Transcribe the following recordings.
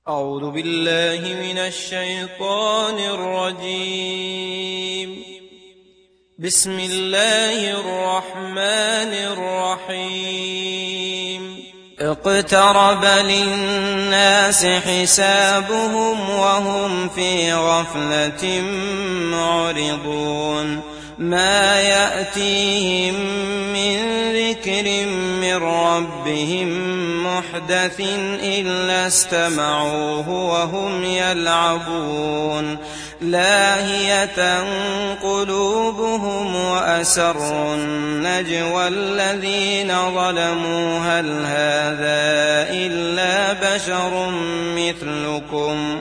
أعوذ بالله من الشيطان الرجيم. بسم الله الرحمن الرحيم. اقترب للناس حسابهم وهم في غفلة معرضون. ما يأتيهم من ذكر من ربهم محدث إلا استمعوه وهم يلعبون. لاهية قلوبهم وأسروا النجوى الذين ظلموا هل هذا إلا بشر مثلكم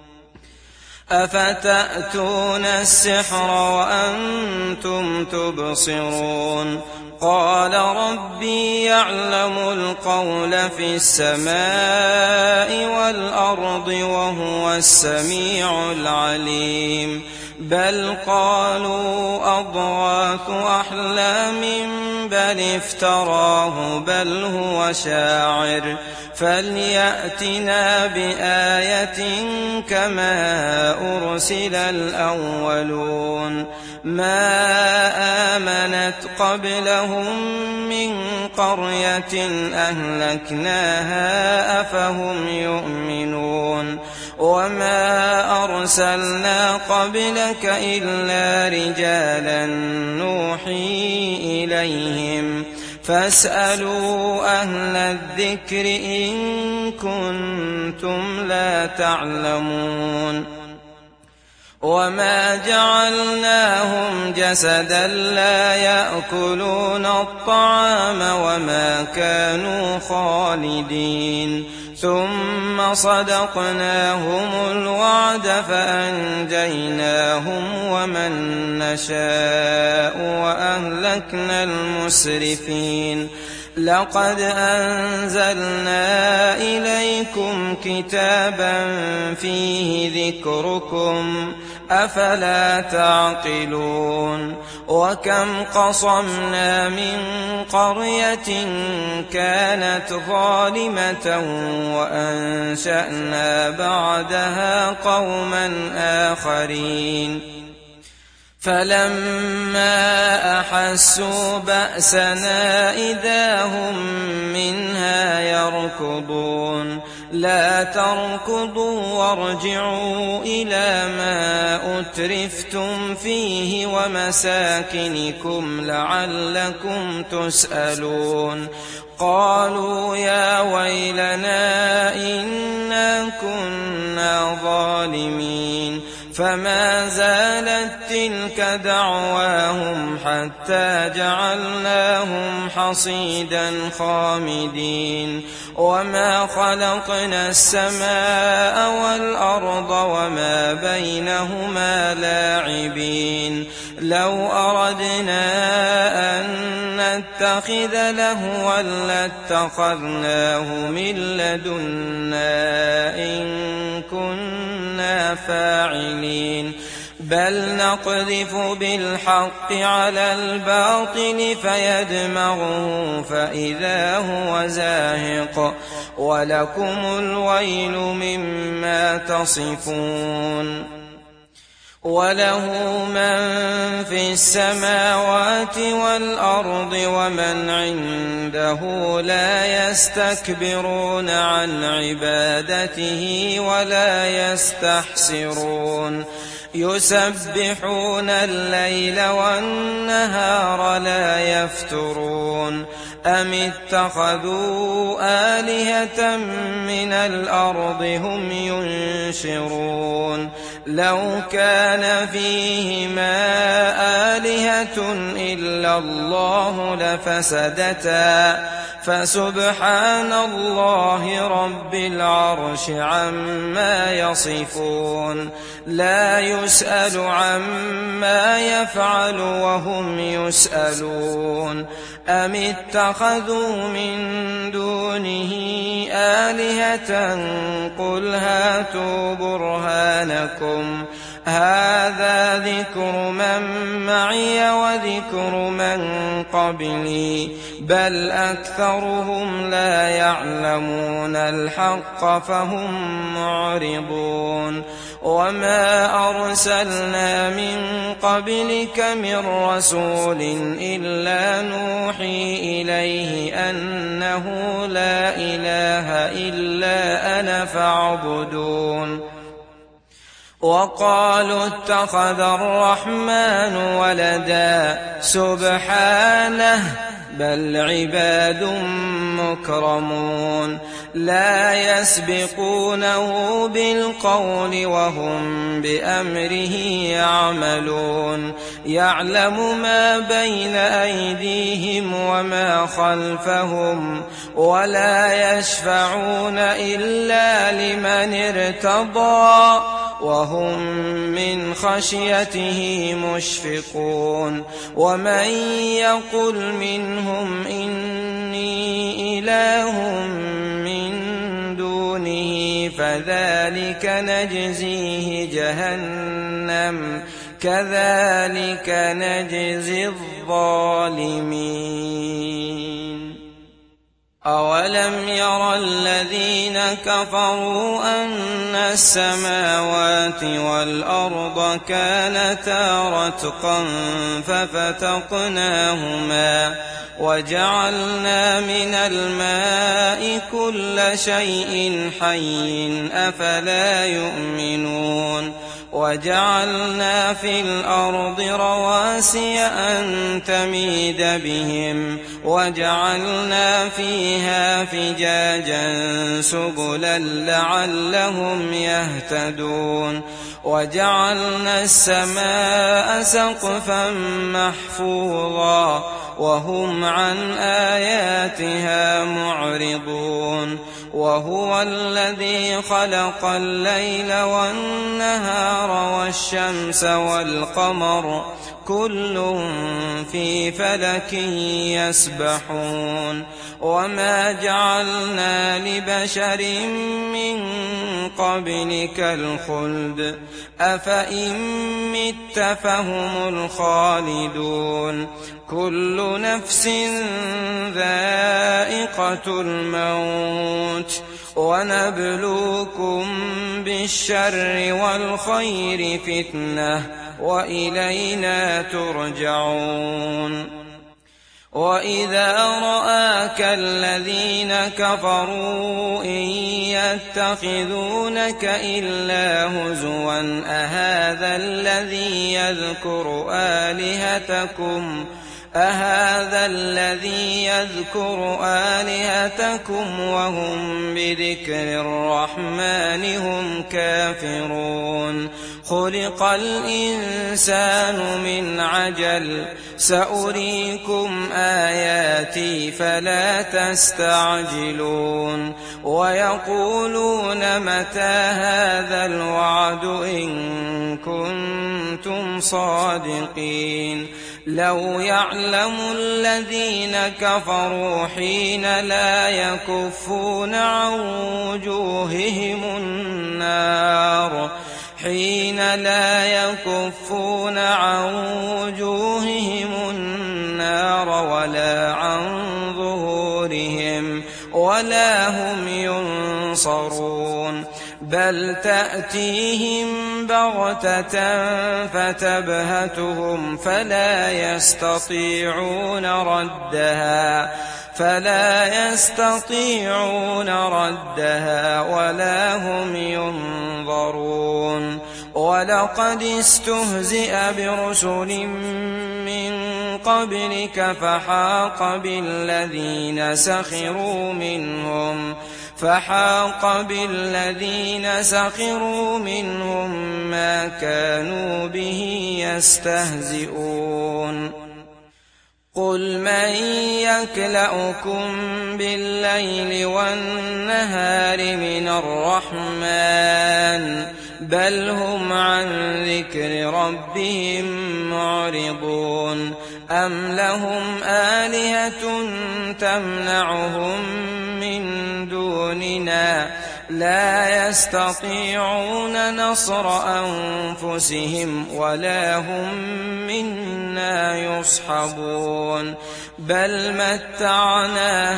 أفتأتون السحر وأنتم تبصرون. قال ربي يعلم القول في السماء والأرض وهو السميع العليم. بل قالوا أضغاث أحلام بل افتراه بل هو شاعر فليأتنا بآية كما أرسل الأولون. ما آمنت قبلهم من قرية أهلكناها أفهم يؤمنون. وما أرسلنا قبلك إلا رجالا نوحي إليهم فاسألوا أهل الذكر إن كنتم لا تعلمون. وما جعلناهم جسدا لا يأكلون الطعام وما كانوا خالدين. ثم صدقناهم الوعد فأنجيناهم ومن نشاء وأهلكنا المسرفين. لقد أنزلنا إليكم كتابا فيه ذكركم أفلا تعقلون. وكم قصمنا من قرية كانت ظالمة وأنشأنا بعدها قوما آخرين. فلما أحسوا بأسنا إذا هم منها يركضون. لا تركضوا وارجعوا إلى ما أترفتم فيه ومساكنكم لعلكم تسألون. قالوا يا ويلنا إنا كنا ظالمين. فما زالت تلك دعواهم حتى جعلناهم حصيدا خامدين. وما خلقنا السماء والأرض وما بينهما لاعبين. لو أردنا أن نتخذ لهوا لاتخذناه من لدنا إن كنا فاعلين. بل نقذف بالحق على الباطل فيدمغه فإذا هو زاهق ولكم الويل مما تصفون. وله من في السماوات والأرض ومن عنده لا يستكبرون عن عبادته ولا يستحسرون. يسبحون الليل والنهار لا يفترون. أم اتخذوا آلهة من الأرض هم ينشرون. لو كان فيهما آلهة إلا الله لفسدتا فسبحان الله رب العرش عما يصفون. لا يسأل عما يفعل وهم يسألون. أم اتخذوا من دونه آلهة قل هاتوا برهانكم هذا ذكر من معي وذكر من قبلي بل أكثرهم لا يعلمون الحق فهم معرضون وما أرسلنا من قبلك من رسول إلا نوحي إليه أنه لا إله إلا أنا فاعبدون وقالوا اتخذ الرحمن ولدا سبحانه بل عباد مكرمون لا يسبقونه بالقول وهم بأمره يعملون يعلم ما بين أيديهم وما خلفهم ولا يشفعون إلا لمن ارتضى وهم من خشيته مشفقون ومن يقل منهم إني إله من دونه فذلك نجزيه جهنم كذلك نجزي الظالمين أولم ير الذين كفروا أن السماوات والأرض كانتا رتقا ففتقناهما وجعلنا من الماء كل شيء حي أفلا يؤمنون وجعلنا في الأرض رواسي أن تميد بهم وجعلنا فيها فجاجا سبلا لعلهم يهتدون وجعلنا السماء سقفا محفوظا وهم عن آياتها معرضون وهو الذي خلق الليل والنهار والشمس والقمر كل في فلك يسبحون وما جعلنا لبشر من قبلك الخلد أفإن مت فهم الخالدون كل نفس ذائقة الموت ونبلوكم بالشر والخير فتنة وإلينا ترجعون وإذا رآك الذين كفروا إن يتخذونك إلا هزوا أهذا الذي يذكر آلهتكم وهم بذكر الرحمن هم كافرون خلق الإنسان من عجل سأريكم آياتي فلا تستعجلون ويقولون متى هذا الوعد إن كنتم صادقين لو يعلم الذين كفروا حين لا يكفون عن وجوههم النار ولا عن ظهورهم ولا هم ينصرون بل تأتيهم بغتة فتبهتهم فلا يستطيعون ردها ولا هم ينظرون ولقد استهزئ برسل من قبلك فحاق بالذين سخروا منهم ما كانوا به يستهزئون قل من يكلؤكم بالليل والنهار من الرحمن بل هم عن ذكر ربهم معرضون أم لهم آلهة تمنعهم من دوننا لا يستطيعون نصر أنفسهم ولا هم منا يصحبون بل متعنا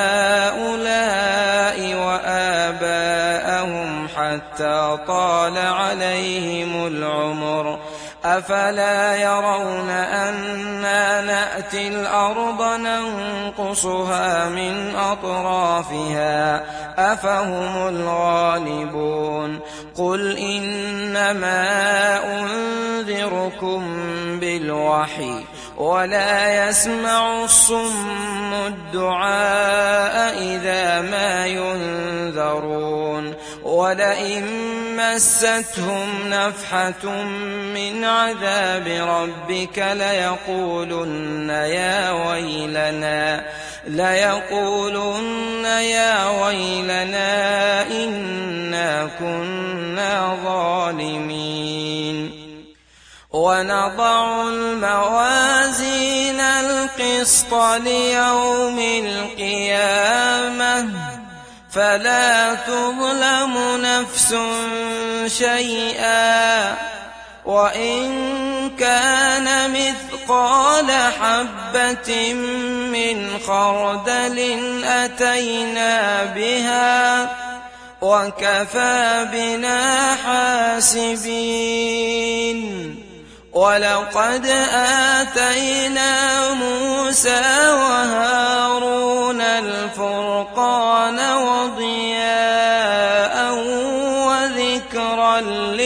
هؤلاء وآباءهم حتى طال عليهم العمر أفلا يرون أنا نأتي الأرض ننقصها من أطرافها أفهم الغالبون قل إنما أنذركم بالوحي ولا يسمع الصم الدعاء إذا ما ينذرون ولئن مستهم نفحة من عذاب ربك ليقولن يا ويلنا إنا كنا ظالمين ونضع الموازين القسط ليوم القيامة فلا تظلم نفس شيئا وإن كان مثقال حبة من خردل أتينا بها وكفى بنا حاسبين ولقد آتينا موسى وهارون الفرقان وضياء وذكرا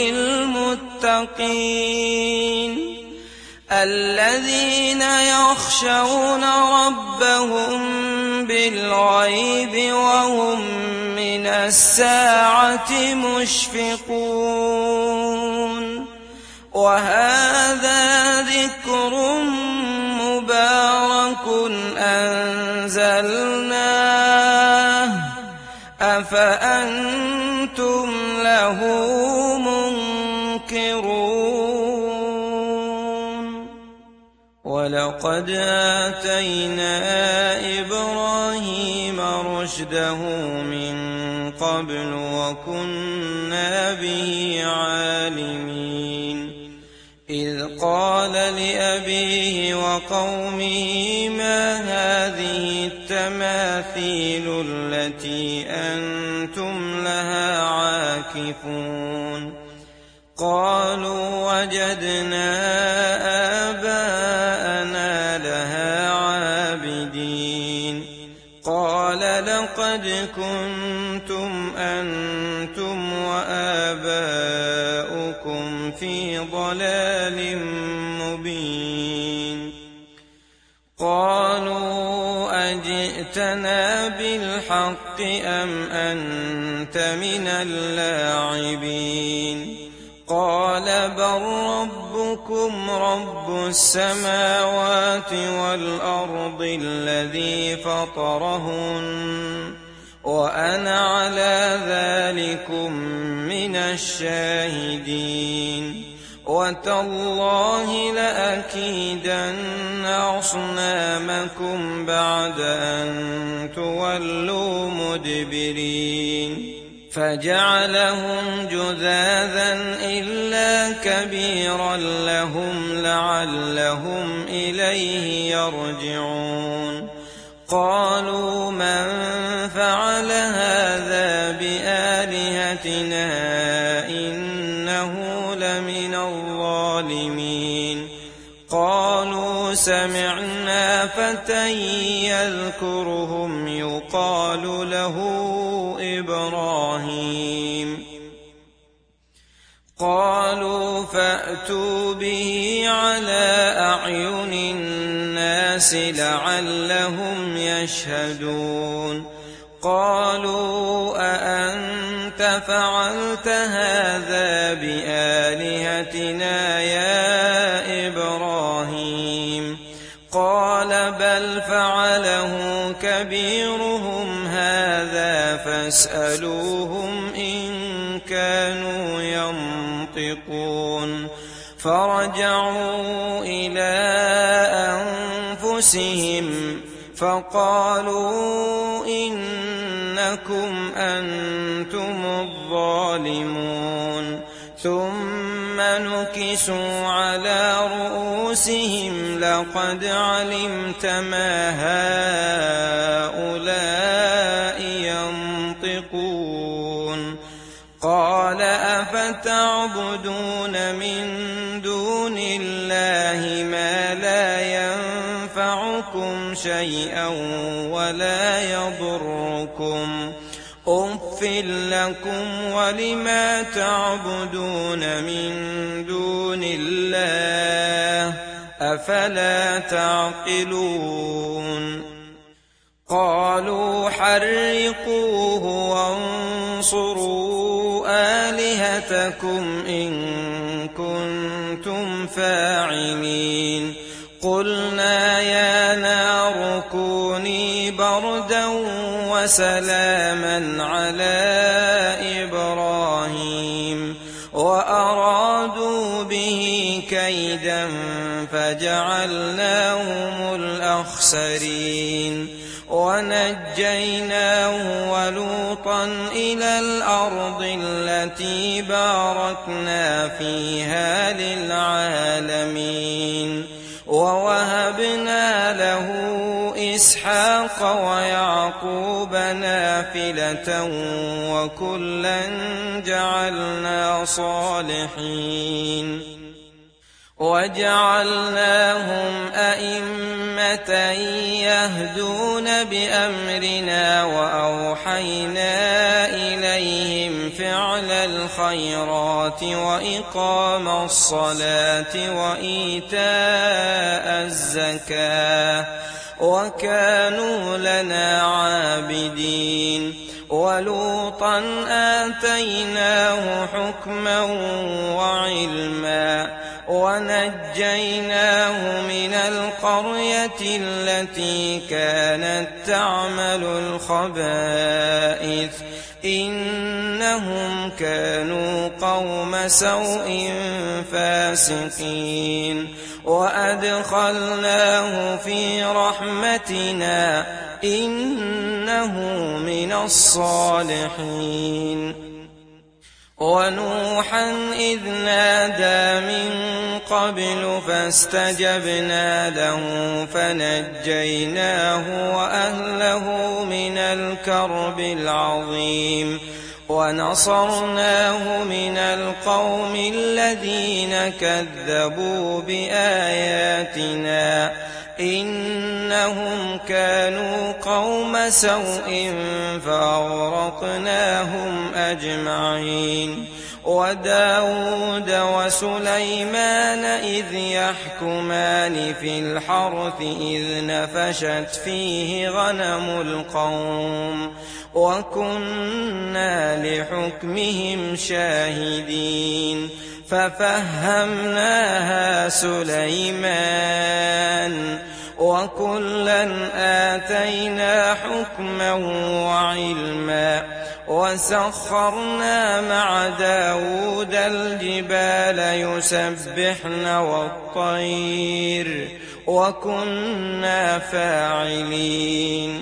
للمتقين الذين يخشون ربهم بالغيب وهم من الساعة مشفقون وهذا ذكر مبارك أنزلناه أفأنتم له منكرون ولقد آتينا إبراهيم رشده من قبل وكنا به عالمين إذ قال لأبيه وقومه ما هذه التماثيل التي أنتم لها عاكفون قالوا وجدنا آباءنا لها عابدين قال لقد كنتم أنتم وآباؤكم في ضلال مبين قالوا أجئتنا بالحق أم أنت من اللاعبين قال بل ربكم رب السماوات والأرض الذي فطرهن وأنا على ذلكم من الشاهدين وتالله لأكيدن أصنامكم بعد أن تولوا مدبرين فجعلهم جذاذا إلا كبيرا لهم لعلهم إليه يرجعون قالوا من فعل هذا بآلهتنا إنه لمن الظالمين قالوا سمعنا فتى يذكرهم يقال له إبراهيم قالوا فأتوا به على أعين الناس لعلهم يشهدون قالوا أأنت فعلت هذا بآلهتنا يا إبراهيم قال بل فعله كبيرهم هذا فاسألوهم إن كانوا ينطقون فرجعوا إلى أنفسهم فقالوا إنكم أنتم ظالمون ثم نكسوا على رؤوسهم لقد علمت ما هؤلاء ينطقون قال أفتعبدون من دون الله ما لا ينفعكم شيئا ولا يضركم أُفٍّ لكم ولما تعبدون من دون الله أفلا تعقلون قالوا حرقوه وانصروا آلهتكم إن كنتم فاعلين قلنا يا نار كوني بردا وسلاما على إبراهيم وأرادوا به كيدا فجعلناهم الأخسرين ونجيناه ولوطا إلى الأرض التي باركنا فيها للعالمين ووهبنا له إسحاق ويعقوب نافلة وكلا جعلنا صالحين وجعلناهم أئمة يهدون بأمرنا وأوحينا إليهم فعل الخيرات وإقام الصلاة وإيتاء الزكاة وكانوا لنا عابدين ولوطا آتيناه حكما وعلما ونجيناه من القرية التي كانت تعمل الخبائث إنهم كانوا قوم سوء فاسقين وأدخلناه في رحمتنا إنه من الصالحين ونوحا إذ نادى من قبل فاستجبنا له فنجيناه وأهله من الكرب العظيم ونصرناه من القوم الذين كذبوا بآياتنا إنهم كانوا قوم سوء فأغرقناهم أجمعين وداود وسليمان إذ يحكمان في الحرث إذ نفشت فيه غنم القوم وكنا لحكمهم شاهدين ففهمناها سليمان وكلا آتينا حكما وعلما وسخرنا مع داود الجبال يسبحن والطير وكنا فاعلين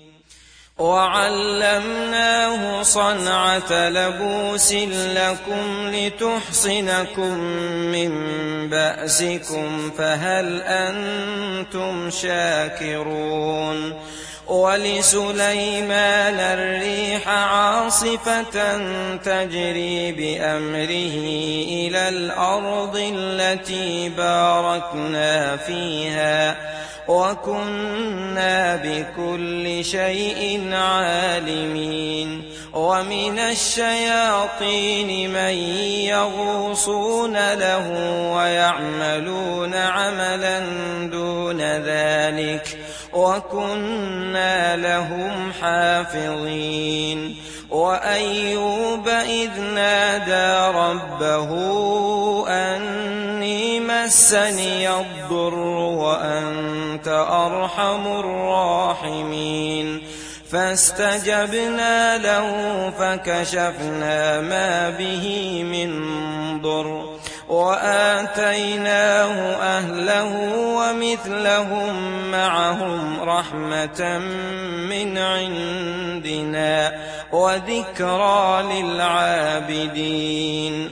وعلمناه صنعة لبوس لكم لتحصنكم من بأسكم فهل أنتم شاكرون ولسليمان الريح عاصفة تجري بأمره إلى الأرض التي باركنا فيها وكنا بكل شيء عالمين ومن الشياطين من يغوصون له ويعملون عملا دون ذلك وكنا لهم حافظين وأيوب إذ نادى ربه أني مسني الضر وأنت أرحم الراحمين فاستجبنا له فكشفنا ما به من ضر وآتيناه أهله ومثلهم معهم رحمة من عندنا وذكرى للعابدين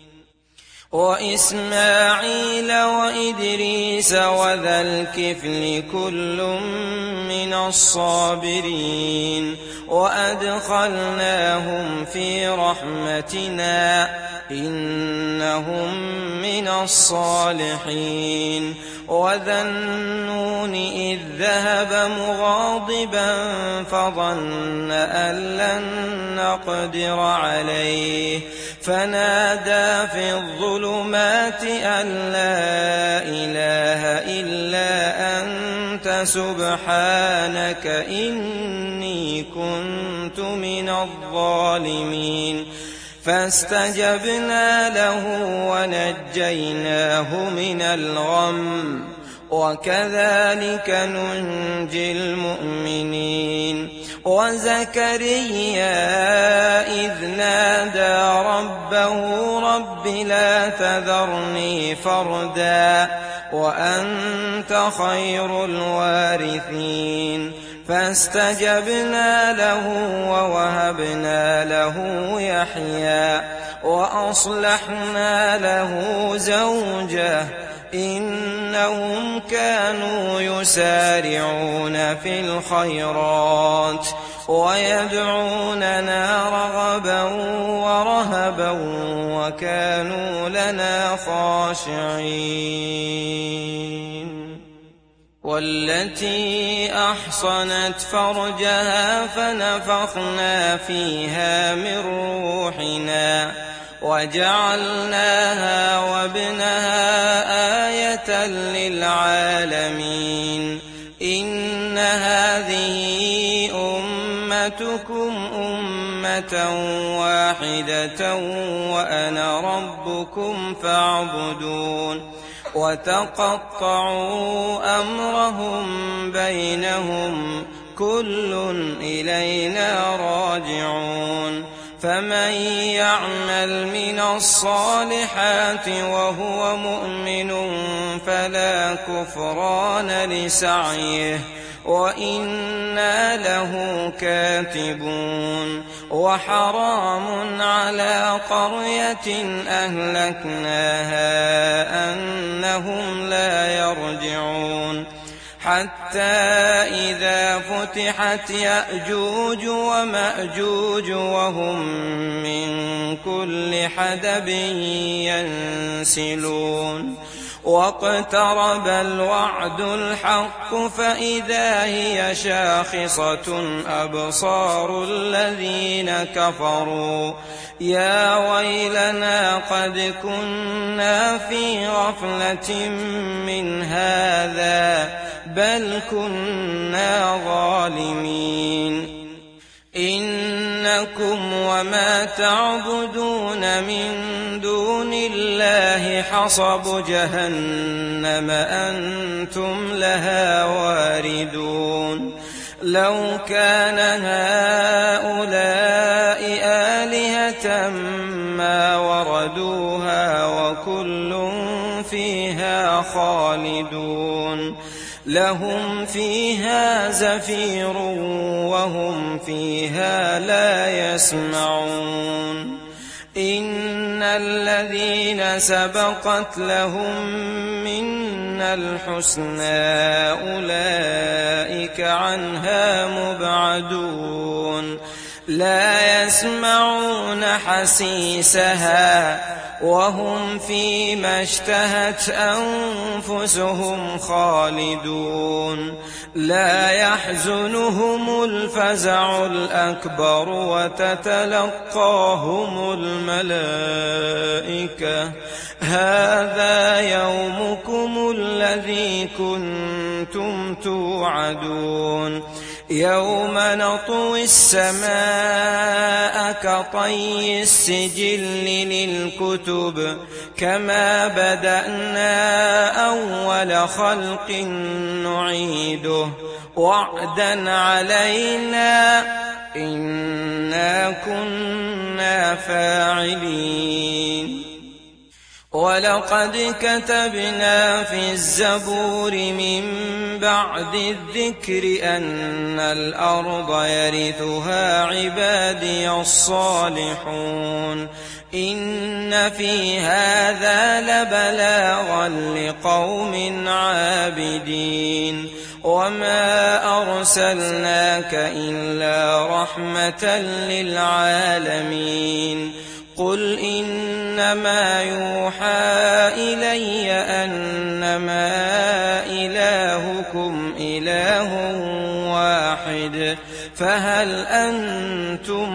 وإسماعيل وإدريس وذا الكفل كل من الصابرين وأدخلناهم في رحمتنا إنهم من الصالحين وذا النون إذ ذهب مغاضبا فظن أن لن نقدر عليه فنادى في الظلمات أن لا إله إلا أنت سبحانك إني كنت من الظالمين فاستجبنا له ونجيناه من الغم وكذلك ننجي المؤمنين وزكريا إذ نادى ربه رب لا تذرني فردا وأنت خير الوارثين فاستجبنا له ووهبنا له يحيى وأصلحنا له زوجه إنهم كانوا يسارعون في الخيرات ويدعوننا رغبا ورهبا وكانوا لنا خاشعين والتي أحصنت فرجها فنفخنا فيها من روحنا وجعلناها وابنها آية للعالمين إن هذه أمتكم أمة واحدة وأنا ربكم فاعبدون وتقطعوا أمرهم بينهم كل إلينا راجعون فمن يعمل من الصالحات وهو مؤمن فلا كفران لسعيه وإنا له كاتبون وحرام على قرية أهلكناها أنهم لا يرجعون حتى إذا فتحت يأجوج ومأجوج وهم من كل حدب ينسلون واقترب الوعد الحق فإذا هي شاخصة أبصار الذين كفروا يا ويلنا قد كنا في غفلة من هذا بل كنا ظالمين إنكم وما تعبدون من دون الله حصب جهنم أنتم لها واردون لو كان هؤلاء آلهة ما وردوها وكل فيها خالدون لهم فيها زفير وهم فيها لا يسمعون إن الذين سبقت لهم منا الحسنى أولئك عنها مبعدون لا يسمعون حسيسها وهم فيما اشتهت أنفسهم خالدون لا يحزنهم الفزع الأكبر وتتلقاهم الملائكة هذا يومكم الذي كنتم توعدون يوم نطوي السماء كطي السجل للكتب كما بدأنا أول خلق نعيده وعدا علينا إنا كنا فاعلين ولقد كتبنا في الزبور من بعد الذكر أن الأرض يرثها عبادي الصالحون إن في هذا لبلاغا لقوم عابدين وما أرسلناك إلا رحمة للعالمين قل إنما يوحى إلي أنما إلهكم إله واحد فهل أنتم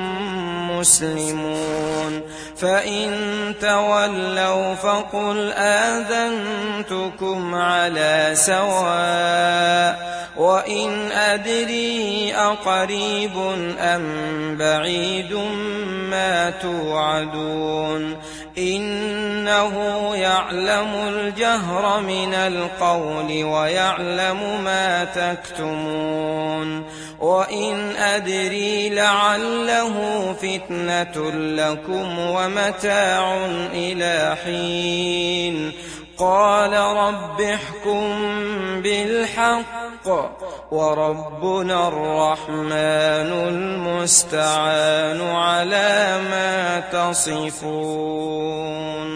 مسلمون فإن تولوا فقل آذنتكم على سواء وإن أدري أقريب أم بعيد ما توعدون إنه يعلم الجهر من القول ويعلم ما تكتمون وإن أدري لعله فتنة لكم ومتاع إلى حين قال رب احكم بالحق وربنا الرحمن المستعان على ما تصفون.